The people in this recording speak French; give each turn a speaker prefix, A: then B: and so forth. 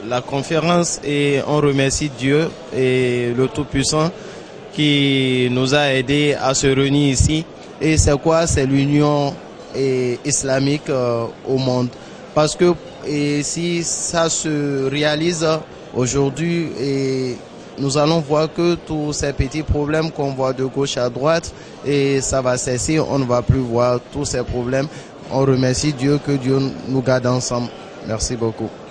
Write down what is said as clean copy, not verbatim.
A: la conférence et on remercie Dieu et le Tout-Puissant qui nous a aidés à se réunir ici. Et c'est quoi? C'est l'union islamique au monde. Parce que si ça se réalise aujourd'hui, nous allons voir que tous ces petits problèmes qu'on voit de gauche à droite, et ça va cesser, on ne va plus voir tous ces problèmes. On remercie Dieu, que Dieu nous garde ensemble. Merci beaucoup.